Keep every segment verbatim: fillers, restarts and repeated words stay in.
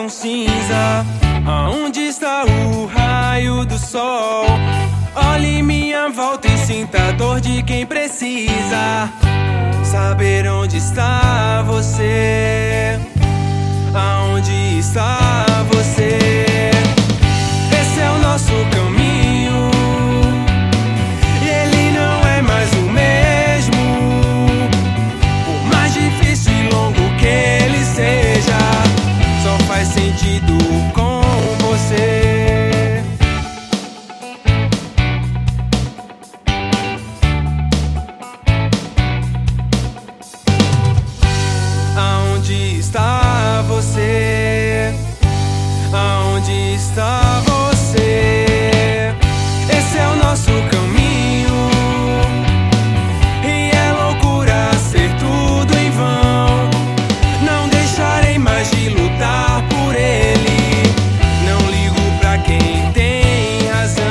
tão cinza? Aonde está o raio do sol? Olhe minha volta e sinta a dor de quem precisa saber onde está você. Aonde está você? Esse é o nosso caminho e ele não é mais o mesmo. Por mais difícil e longo que ele seja, só faz sentido com você. Aonde está você? Aonde está você? Esse é o nosso caminho e é loucura ser tudo em vão. Não deixarei mais de lutar por ele. Não ligo pra quem tem razão.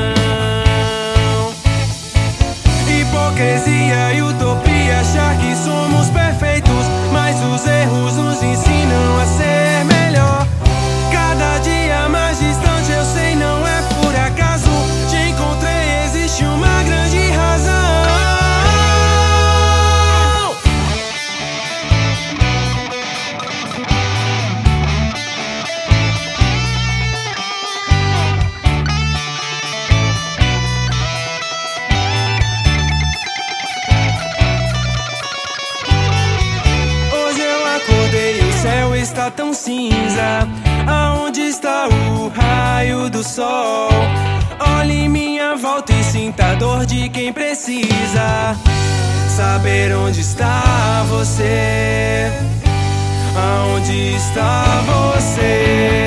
Hipocrisia e utopia, achar que somos perfeitos, mas os erros nos ensinam a ser melhor. Cada dia mais distante, eu sei, não é por acaso. Te encontrei, existe uma grande razão. Hoje eu acordei e o céu está tão cinza. Aonde está o raio do sol? Olhe minha volta e sinta a dor de quem precisa saber onde está você. Aonde está você?